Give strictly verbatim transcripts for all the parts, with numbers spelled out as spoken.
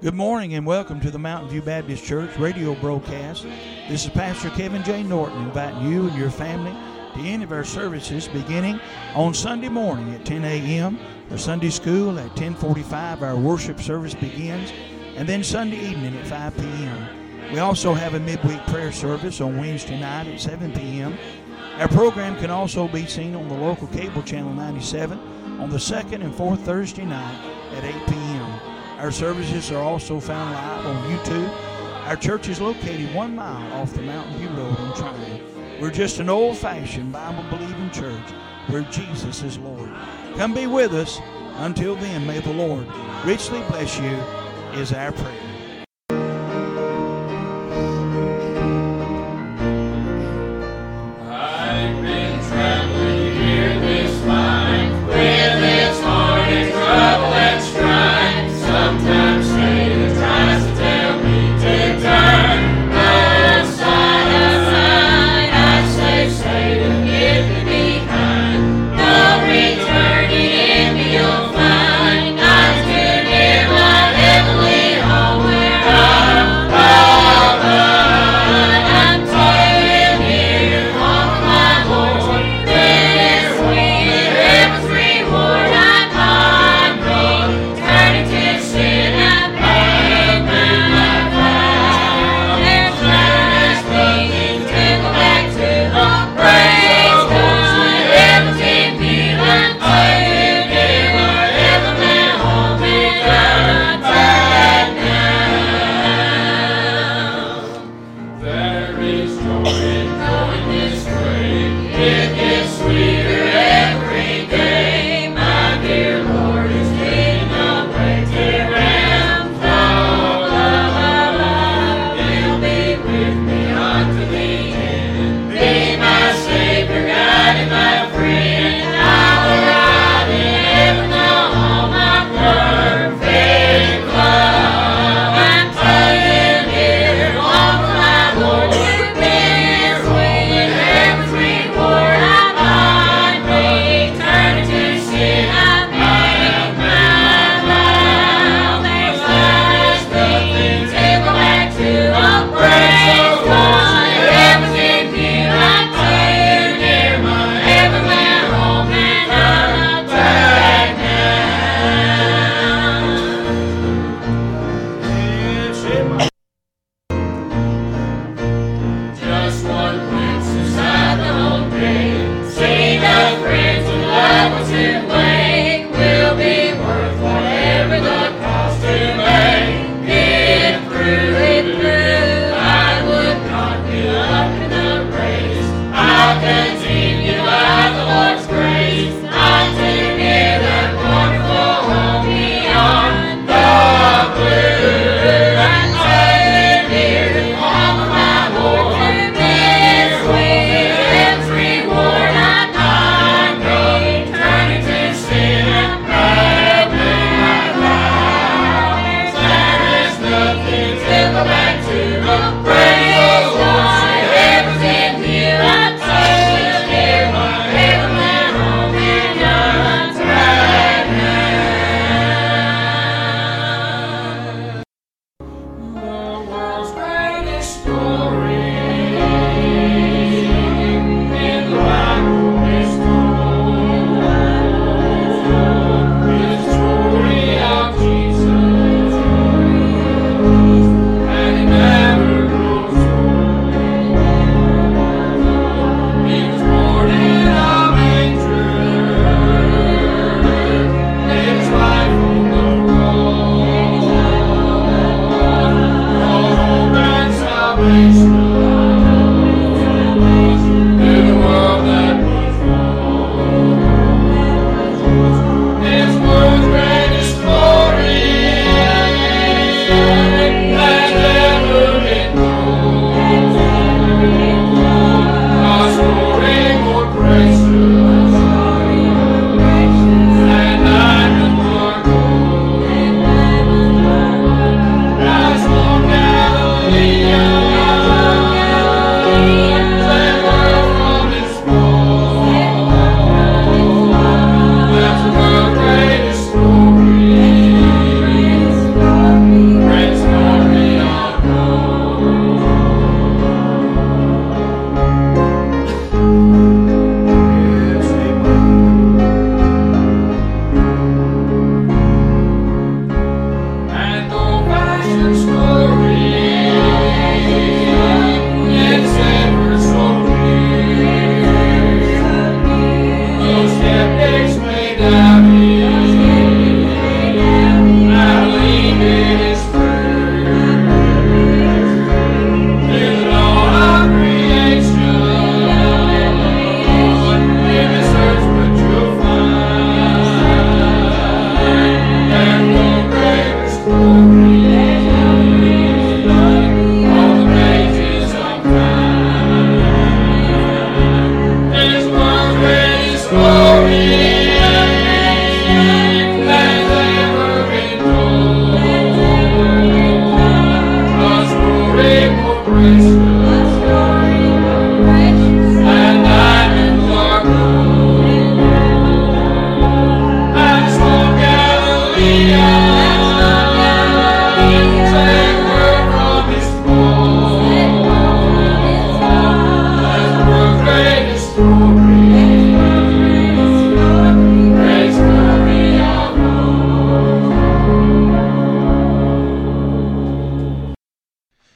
Good morning and welcome to the Mountain View Baptist Church radio broadcast. This is Pastor Kevin J. Norton inviting you and your family to any of our services beginning on Sunday morning at ten a.m. for Sunday school. At ten forty-five our worship service begins, and then Sunday evening at five p.m. We also have a midweek prayer service on Wednesday night at seven p.m. Our program can also be seen on the local cable channel ninety-seven on the second and fourth Thursday night at eight p.m. Our services are also found live on YouTube. Our church is located one mile off the Mountain View Road in Tryon. We're just an old-fashioned Bible-believing church where Jesus is Lord. Come be with us. Until then, may the Lord richly bless you is our prayer. I've been traveling here this life with its hard and trouble and strife. Sometimes Satan tries to tell me to turn aside, aside. I say, Satan, get me behind. No returning in me you'll find. I'm to near my heavenly home.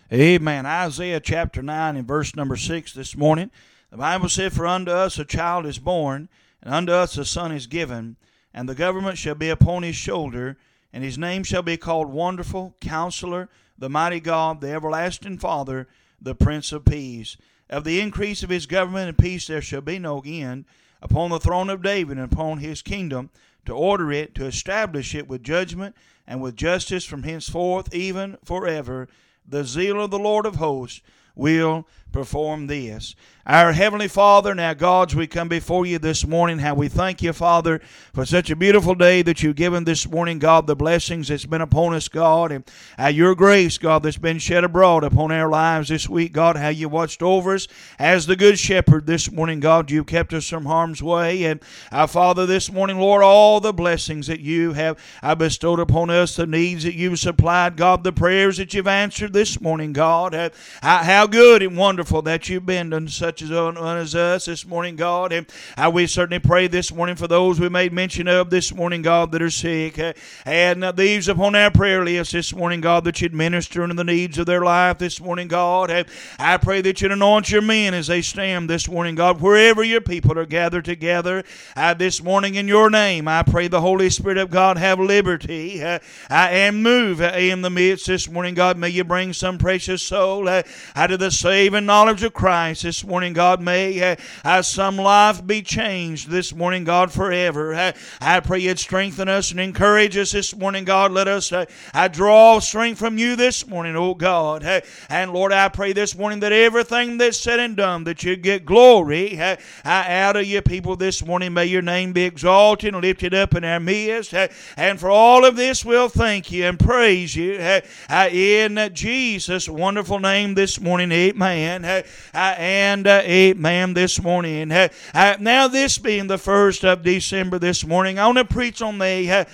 Amen. Isaiah chapter nine and verse number six this morning. The Bible said, "For unto us a child is born, and unto us a son is given, and the government shall be upon his shoulder, and his name shall be called Wonderful, Counselor, the Mighty God, the Everlasting Father, the Prince of Peace. Of the increase of his government and peace there shall be no end, upon the throne of David and upon his kingdom, to order it, to establish it with judgment and with justice from henceforth, even forever. The zeal of the Lord of hosts will perform this." Our Heavenly Father and our gods, we come before you this morning. How we thank you, Father, for such a beautiful day that you've given this morning, God, the blessings that's been upon us, God, and uh, your grace, God, that's been shed abroad upon our lives this week, God, how you watched over us as the Good Shepherd this morning, God. You've kept us from harm's way, and our Father, this morning, Lord, all the blessings that you have uh, bestowed upon us, the needs that you've supplied, God, the prayers that you've answered this morning, God, uh, how good and wonderful that you've been to such as as us this morning, God. And uh, we certainly pray this morning for those we made mention of this morning, God, that are sick. Uh, and uh, these upon our prayer list this morning, God, that you'd minister into the needs of their life this morning, God. And I pray that you'd anoint your men as they stand this morning, God, wherever your people are gathered together uh, this morning in your name. I pray the Holy Spirit of God have liberty uh, and move uh, in the midst this morning, God. May you bring some precious soul uh, out of the saving knowledge of Christ this morning, God. May uh, uh, some life be changed this morning, God, forever. Uh, I pray you'd strengthen us and encourage us this morning, God. Let us uh, uh, draw strength from you this morning, oh God. Uh, and Lord, I pray this morning that everything that's said and done, that you'd get glory uh, uh, out of your people this morning. May your name be exalted and lifted up in our midst. Uh, and for all of this, we'll thank you and praise you uh, uh, in uh, Jesus' wonderful name this morning. Amen. Uh, uh, and uh, amen this morning. Uh, uh, now, this being the first of December this morning, I want to preach on the uh,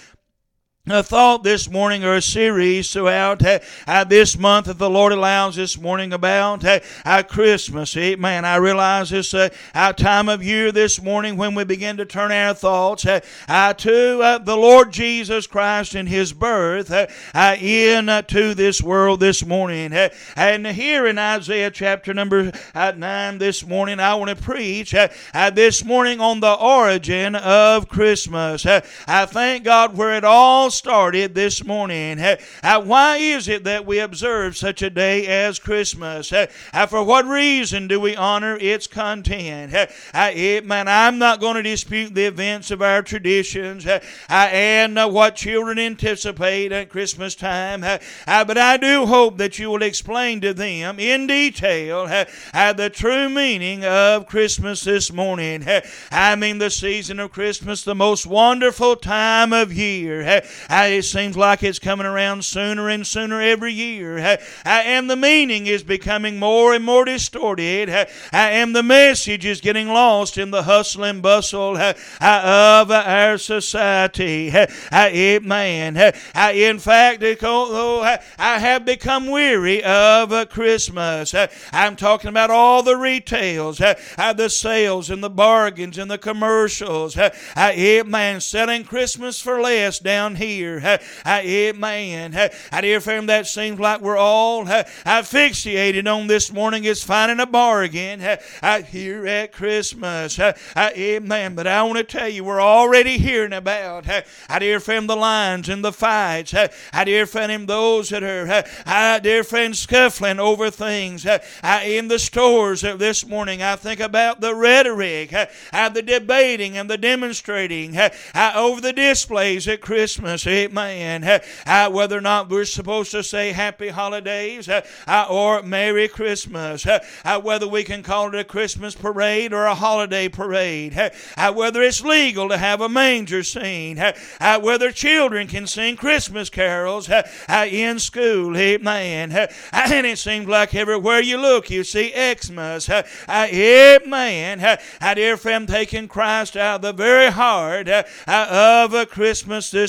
a thought this morning, or a series throughout uh, uh, this month that the Lord allows this morning about uh, uh, Christmas. Amen. I realize this uh, our time of year this morning when we begin to turn our thoughts uh, uh, to uh, the Lord Jesus Christ and His birth uh, uh, into uh, this world this morning. Uh, and here in Isaiah chapter number uh, nine this morning, I want to preach uh, uh, this morning on the origin of Christmas. Uh, I thank God where it all started this morning. Uh, uh, why is it that we observe such a day as Christmas? Uh, uh, for what reason do we honor its content? Uh, uh, it, man, I'm not going to dispute the events of our traditions uh, uh, and uh, what children anticipate at Christmas time, uh, uh, but I do hope that you will explain to them in detail uh, uh, the true meaning of Christmas this morning. Uh, I mean, the season of Christmas, the most wonderful time of year. Uh, Uh, it seems like it's coming around sooner and sooner every year. Uh, uh, and the meaning is becoming more and more distorted. Uh, uh, and the message is getting lost in the hustle and bustle uh, uh, of uh, our society. Uh, uh, amen. Uh, uh, in fact, although uh, I have become weary of uh, Christmas, uh, I'm talking about all the retails, uh, uh, the sales and the bargains and the commercials. Uh, uh, amen. Selling Christmas for less down here. Uh, uh, amen. Uh, uh, dear friend, that seems like we're all uh, uh, fixated on this morning is finding a bargain uh, uh, here at Christmas. Uh, uh, amen. But I want to tell you, we're already hearing about, uh, uh, dear friend, the lines and the fights. Uh, uh, dear friend, those that are, uh, uh, dear friend, scuffling over things uh, uh, in the stores uh, this morning. I think about the rhetoric, uh, uh, the debating and the demonstrating uh, uh, over the displays at Christmas. Amen. Uh, uh, whether or not we're supposed to say happy holidays uh, uh, or Merry Christmas. Uh, uh, whether we can call it a Christmas parade or a holiday parade. Uh, uh, whether it's legal to have a manger scene. Uh, uh, whether children can sing Christmas carols uh, uh, in school. Amen. Uh, and it seems like everywhere you look you see Xmas. Uh, uh, amen. Uh, uh, dear friend, taking Christ out of the very heart uh, uh, of a Christmas this morning.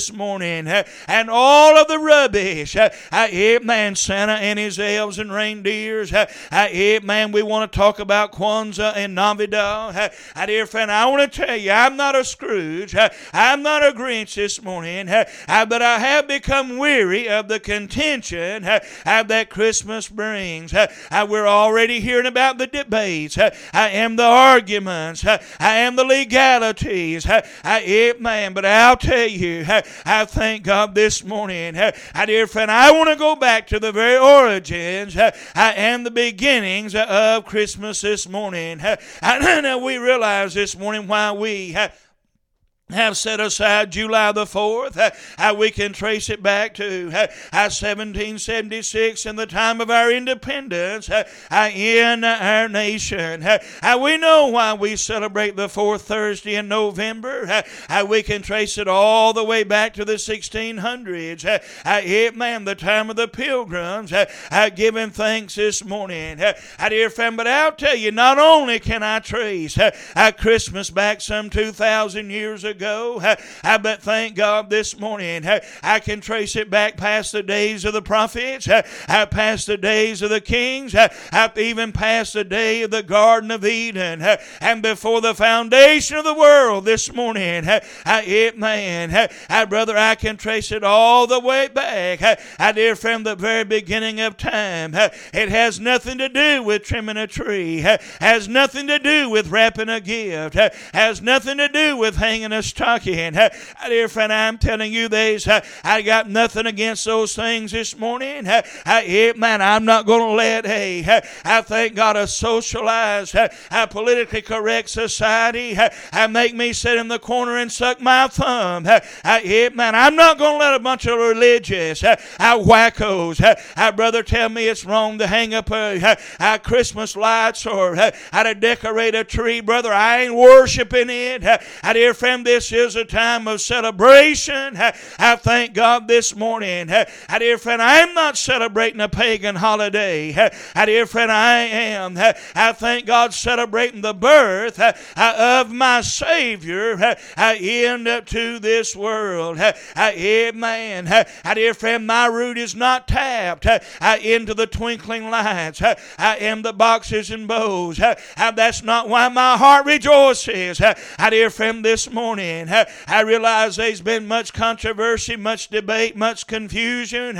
morning, and all of the rubbish. Amen. Santa and his elves and reindeers. Amen. We want to talk about Kwanzaa and Navidad. Dear friend, I want to tell you, I'm not a Scrooge. I'm not a Grinch this morning, but I have become weary of the contention that Christmas brings. We're already hearing about the debates. I am the arguments. I am the legalities. Amen. But I'll tell you, I thank God this morning. Dear friend, I want to go back to the very origins and the beginnings of Christmas this morning. And we realize this morning why we have set aside July the fourth. Uh, how we can trace it back to uh, seventeen seventy-six and the time of our independence uh, uh, in our nation. Uh, uh, we know why we celebrate the fourth Thursday in November. Uh, uh, we can trace it all the way back to the sixteen hundreds. Uh, uh, it, man, the time of the pilgrims uh, uh, giving thanks this morning. Uh, uh, dear friend, but I'll tell you, not only can I trace uh, uh, Christmas back some two thousand years ago, ago. I bet thank God this morning I can trace it back past the days of the prophets, past the days of the kings, even past the day of the Garden of Eden, and before the foundation of the world this morning. It, man, brother, I can trace it all the way back. I dear from the very beginning of time. It has nothing to do with trimming a tree, has nothing to do with wrapping a gift, has nothing to do with hanging a stocking. Uh, dear friend, I'm telling you this, uh, I got nothing against those things this morning. Uh, uh, man, I'm not going to let, hey, uh, I thank God, a socialized, uh, a politically correct society uh, uh, make me sit in the corner and suck my thumb. Uh, uh, man, I'm not going to let a bunch of religious uh, uh, wackos, uh, uh, brother, tell me it's wrong to hang up uh, uh, uh, Christmas lights or uh, uh, to decorate a tree. Brother, I ain't worshiping it. Uh, uh, dear friend, this is a time of celebration. I thank God this morning. I dear friend, I'm not celebrating a pagan holiday. I dear friend, I am. I thank God celebrating the birth of my Savior into this world. Amen. I dear friend, my root is not tapped into the twinkling lights. I am the boxes and bows. That's not why my heart rejoices. I dear friend, this morning I realize there's been much controversy, much debate, much confusion.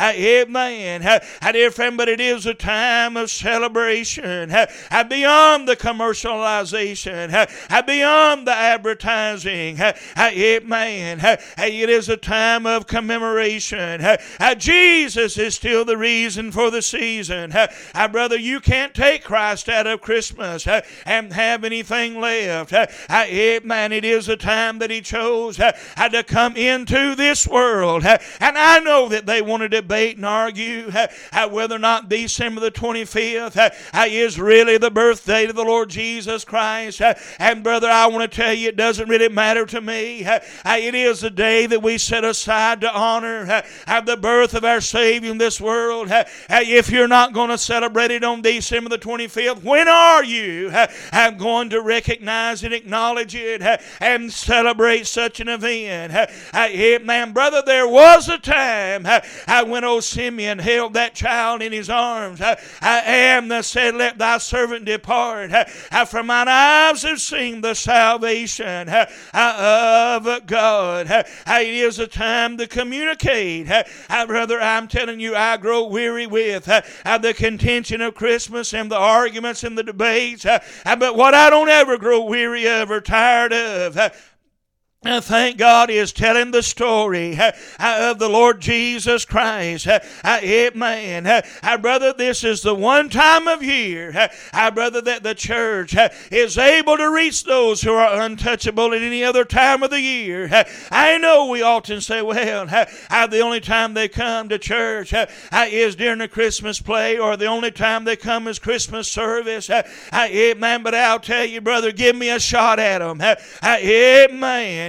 Amen. Dear friend, but it is a time of celebration. Beyond the commercialization, beyond the advertising. Amen. It is a time of commemoration. Jesus is still the reason for the season. Brother, you can't take Christ out of Christmas and have anything left. Amen. It is a time that He chose uh, to come into this world. Uh, and I know that they want to debate and argue uh, uh, whether or not December the twenty-fifth uh, uh, is really the birthday of the Lord Jesus Christ. Uh, and brother, I want to tell you, it doesn't really matter to me. Uh, uh, it is the day that we set aside to honor uh, uh, the birth of our Savior in this world. Uh, uh, if you're not going to celebrate it on December the twenty-fifth, when are you uh, uh, going to recognize and acknowledge it uh, and celebrate such an event? Uh, uh, man, brother, there was a time uh, uh, when old Simeon held that child in his arms. Uh, uh, and uh, said, let thy servant depart. Uh, uh, for mine eyes have seen the salvation uh, uh, of God. Uh, uh, it is a time to communicate. Uh, uh, brother, I'm telling you, I grow weary with uh, uh, the contention of Christmas and the arguments and the debates. Uh, uh, but what I don't ever grow weary of or tired of, uh, Uh, thank God is telling the story uh, uh, of the Lord Jesus Christ. Uh, uh, amen. Uh, uh, brother, this is the one time of year, uh, uh, brother, that the church uh, is able to reach those who are untouchable at any other time of the year. Uh, I know we often say, well, uh, uh, the only time they come to church uh, uh, is during the Christmas play, or the only time they come is Christmas service. Uh, uh, amen. But I'll tell you, brother, give me a shot at them. Uh, uh, amen.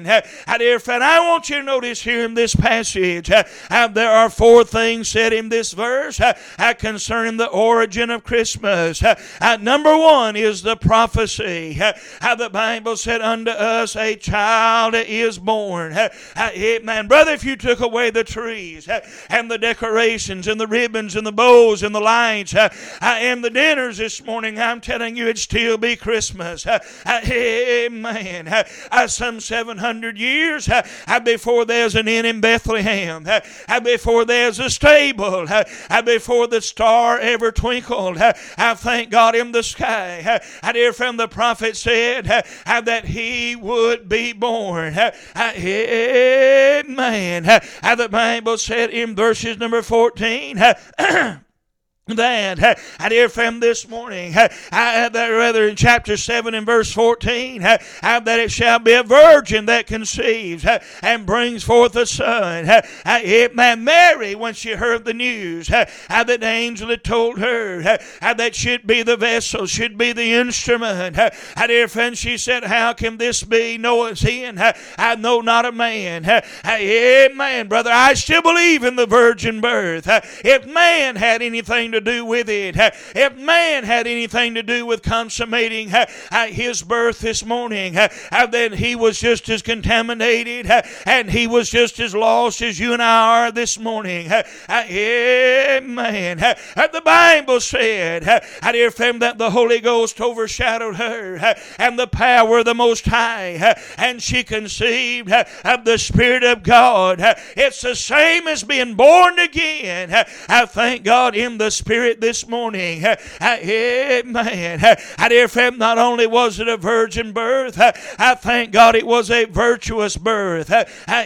Amen. Uh, dear friend, I want you to notice here in this passage, uh, uh, there are four things said in this verse uh, uh, concerning the origin of Christmas. Uh, uh, number one is the prophecy. Uh, uh, the Bible said, unto us a child is born. Uh, uh, amen. Brother, if you took away the trees uh, and the decorations and the ribbons and the bows and the lights uh, uh, and the dinners this morning, I'm telling you it'd still be Christmas. Uh, uh, amen. Uh, uh, some seven hundred years uh, uh, before there's an inn in Bethlehem, uh, uh, before there's a stable, uh, uh, before the star ever twinkled, uh, I thank God in the sky. Uh, I hear from the prophet said uh, uh, that he would be born. Uh, uh, amen. Uh, uh, the Bible said in verses number fourteen, uh, that uh, I hear from this morning, uh, uh, that rather in chapter seven and verse fourteen, uh, uh, that it shall be a virgin that conceives uh, and brings forth a son. Uh, uh, amen. Mary, when she heard the news uh, uh, that the angel had told her uh, uh, that should be the vessel, should be the instrument, uh, uh, dear friend, she said, how can this be? Noah's in. Uh, I know not a man. Uh, uh, amen, brother. I still believe in the virgin birth. Uh, if man had anything to do with it, uh, if man had anything to do with consummating uh, uh, his birth this morning, uh, uh, then he was just as contaminated uh, and he was just as lost as you and I are this morning. Uh, uh, amen. Uh, uh, the Bible said, uh, I dear friend, that the Holy Ghost overshadowed her uh, and the power of the Most High, uh, and she conceived uh, of the Spirit of God. Uh, it's the same as being born again. Uh, I thank God in the Spirit this morning. Uh, uh, amen. Uh, I dear friend, not only was it a virgin birth, uh, I thank God it was a virtuous birth. Uh, uh,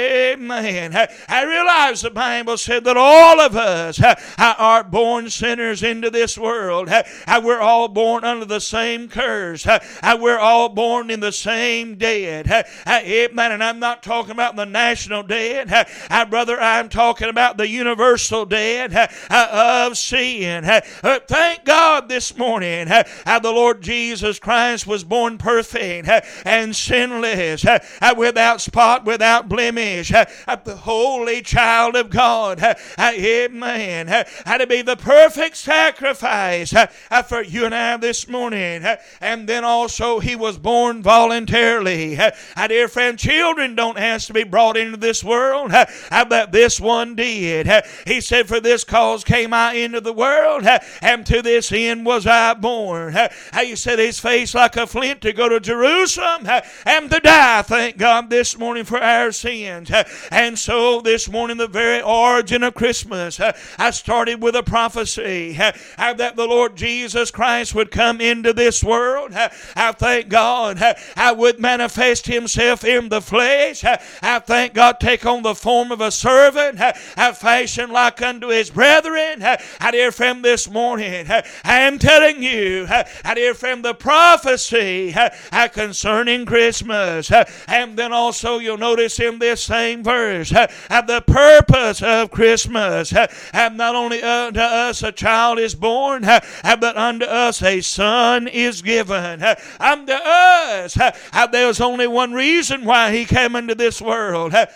amen. Uh, I realize the Bible said that all of us uh, are born sinners into this world. Uh, uh, we're all born under the same curse. Uh, uh, we're all born in the same dead. Uh, uh, amen. And I'm not talking about the national dead. Uh, uh, brother, I'm talking about the universal dead uh, uh, of sin. Uh, uh, thank God this morning uh, uh, the Lord Jesus Christ was born perfect uh, and sinless, uh, uh, without spot, without blemish, uh, uh, the holy child of God. Uh, uh, amen. Uh, uh, to be the perfect sacrifice uh, uh, for you and I this morning. Uh, and then also he was born voluntarily. Uh, uh, dear friend, children don't ask to be brought into this world, uh, uh, but this one did. Uh, he said, for this cause came I into the world, uh, and to this end was I born. Uh, he said his face like a flint to go to Jerusalem uh, and to die, thank God, this morning for our sins. Uh, and so this morning, the very origin of Christmas, uh, I started with a prophecy uh, uh, that the Lord Jesus Christ would come into this world. Uh, I thank God uh, I would manifest himself in the flesh. Uh, I thank God take on the form of a servant, uh, uh, fashioned like unto his brethren. Uh, I dear friend, this morning, uh, I am telling you, uh, I dear friend, the prophecy uh, uh, concerning Christmas. Uh, and then also you'll notice in this same verse, uh, uh, the purpose of Christmas. Uh, uh, not only unto us a child is born, uh, uh, but unto us a son is given. Uh, unto us, uh, uh, there's only one reason why he came into this world. Uh,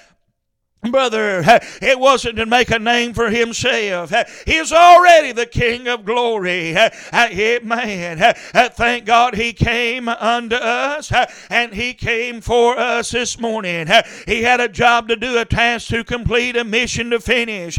Brother, it wasn't to make a name for himself. He's already the King of glory. Amen. Thank God he came unto us, and he came for us this morning. He had a job to do, a task to complete, a mission to finish.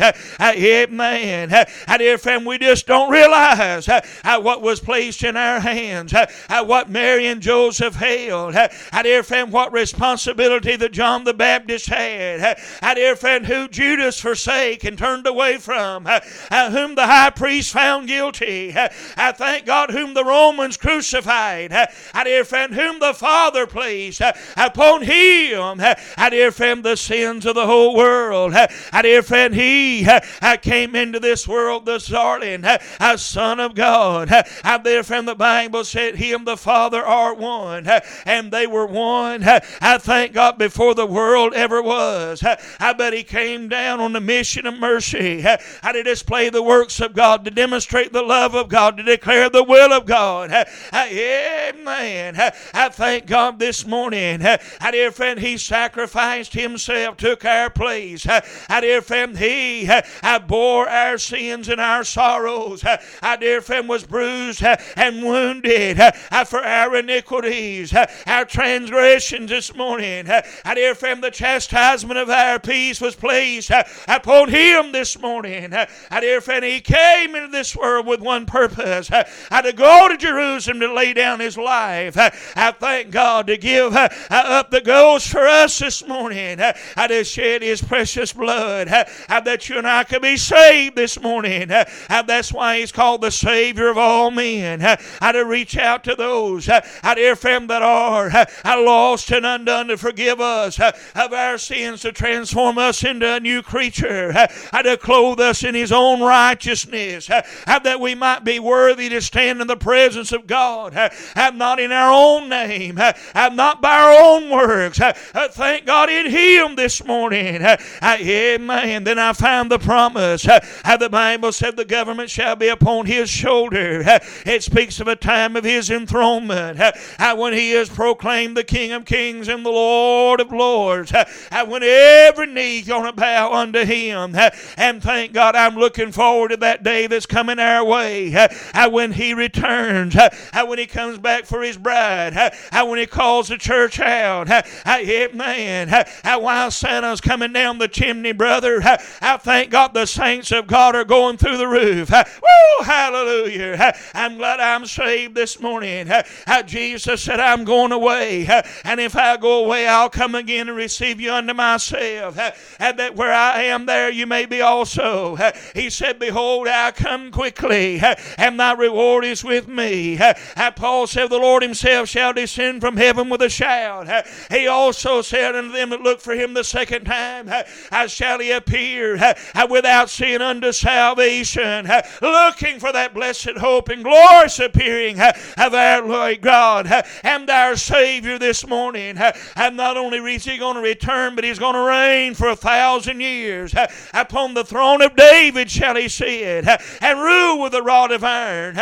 Amen. Dear friend, we just don't realize what was placed in our hands, what Mary and Joseph held. Dear friend, what responsibility that John the Baptist had. Dear friend, who Judas forsake and turned away from, uh, uh, whom the high priest found guilty. Uh, I thank God, whom the Romans crucified. Uh, I dear friend, whom the Father placed uh, upon him. Uh, I dear friend, the sins of the whole world. Uh, I dear friend, he uh, uh, came into this world, the darling, uh, uh, Son of God. Uh, I dear friend, the Bible said, him the Father are one, uh, and they were one. Uh, I thank God before the world ever was. Uh, I bet he came down on the mission of mercy. How to display the works of God, to demonstrate the love of God, to declare the will of God. Amen. Amen. I thank God this morning. I dear friend, He sacrificed Himself, took our place. I dear friend, He I bore our sins and our sorrows. I dear friend, was bruised and wounded for our iniquities, our transgressions this morning. I dear friend, the chastisement of our peace was placed upon Him this morning. I dear friend, He came into this world with one purpose, I to go to Jerusalem to lay down His life. I thank God to give up the ghost for us this morning. I to shed His precious blood that you and I could be saved this morning. That's why He's called the Savior of all men. I to reach out to those, I dear friend, that are lost and undone, to forgive us of our sins, to transform us into a new creature, to clothe us in His own righteousness, that we might be worthy to stand in the presence of God, not in our own name, not by our own works. Thank God in Him this morning. Amen. Then I found the promise. The Bible said the government shall be upon His shoulder. It speaks of a time of His enthronement, when He is proclaimed the King of kings and the Lord of lords, when every knee is going to bow unto Him. And thank God, I'm looking forward to that day that's coming our way, when He returns, when He comes back for His bride, when He calls the church out. Amen. While Santa's coming down the chimney, brother, I thank God the saints of God are going through the roof. Woo, hallelujah. I'm glad I'm saved this morning. Jesus said, I'm going away, and if I go away, I'll come again and receive you unto myself, and that where I am, there you may be also. He said, behold, I come quickly, and thy reward is with me. Paul said, the Lord Himself shall descend from heaven with a shout. He also said unto them that look for Him the second time, how shall He appear without sin unto salvation, looking for that blessed hope and glorious appearing of our Lord God and our Savior this morning. And not only is He going to return, but He's going to reign for a thousand years. Upon the throne of David shall He sit, and rule with a rod of iron.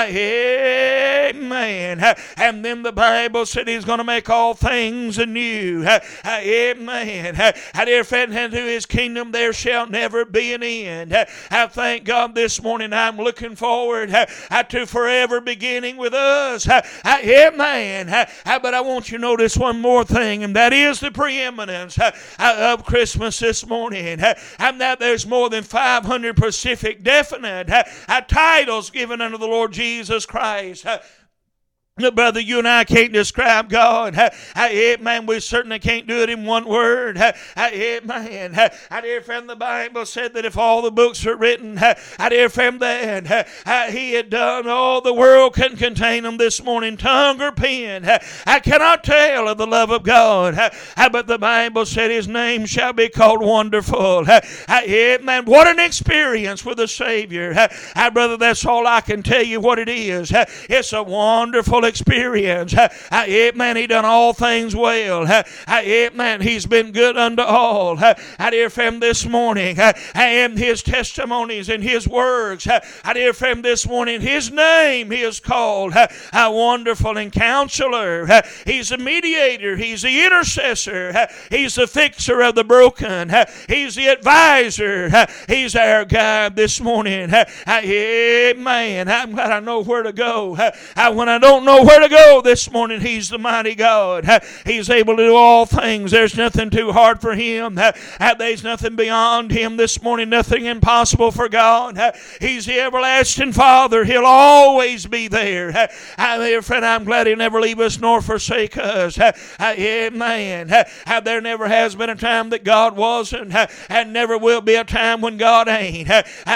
Amen. And then the Bible said He's going to make all things anew. Amen. And if into His kingdom there shall never be an end. I thank God this morning. I'm looking forward to forever beginning with us. Amen. But I want you to notice one more thing, and that is the preeminence of Christmas this morning. And that there's more than five hundred specific, definite titles given unto the Lord Jesus Christ. Brother, you and I can't describe God. Amen. We certainly can't do it in one word. Amen. I dear friend, the Bible said that if all the books are written, I dear friend, that He had done all the world can contain them this morning, tongue or pen. I cannot tell of the love of God, but the Bible said His name shall be called Wonderful. Amen. What an experience with the Savior. Brother, that's all I can tell you what it is. It's a wonderful experience. Amen. He done all things well. Amen. He's been good unto all. I dear friend, this morning, and His testimonies and His works. I dear friend, this morning, His name He is called a Wonderful and Counselor. He's a mediator. He's the intercessor. He's the fixer of the broken. He's the advisor. He's our guide this morning. Amen. I'm glad I know where to go. When I don't know where to go this morning, He's the mighty God. He's able to do all things. There's nothing too hard for Him. There's nothing beyond Him this morning, nothing impossible for God. He's the everlasting Father. He'll always be there. Dear friend, I'm glad He'll never leave us nor forsake us. Amen. There never has been a time that God wasn't, and never will be a time when God ain't.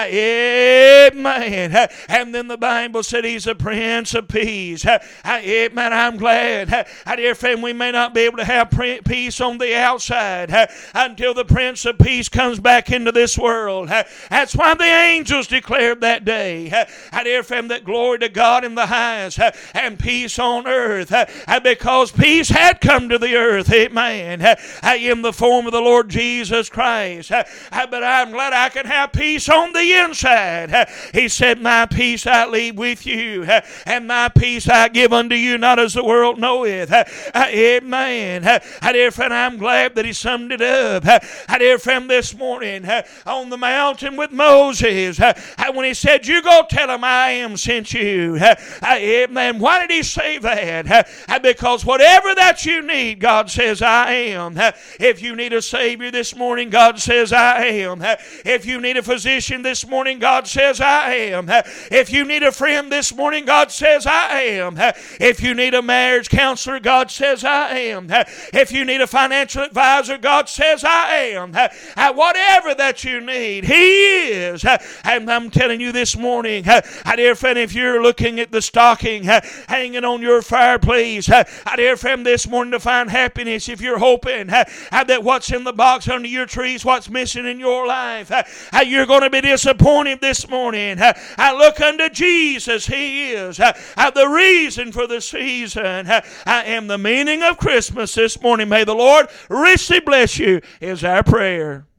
Amen. And then the Bible said He's the Prince of Peace. Amen. I'm glad. Dear friend, we may not be able to have peace on the outside until the Prince of Peace comes back into this world. That's why the angels declared that day, dear friend, that glory to God in the highest and peace on earth, because peace had come to the earth. Amen. In the form of the Lord Jesus Christ. But I'm glad I can have peace on the inside. He said, my peace I leave with you, and my peace I give unto you not as the world knoweth. Amen. I dear friend, I'm glad that he summed it up. I dear friend, this morning on the mountain with Moses, when he said, you go tell him I am sent you. Amen. Why did he say that? Because whatever that you need, God says I am. If you need a Savior this morning, God says I am. If you need a physician this morning, God says I am. If you need a friend this morning, God says I am. If you need a marriage counselor, God says I am. If you need a financial advisor, God says I am. Whatever that you need, He is. And I'm telling you this morning, dear friend, if you're looking at the stocking hanging on your fireplace, dear friend, this morning to find happiness, if you're hoping that what's in the box under your tree is what's missing in your life, you're going to be disappointed this morning. I look unto Jesus. He is the reason for the season. I am the meaning of Christmas this morning. May the Lord richly bless you is our prayer.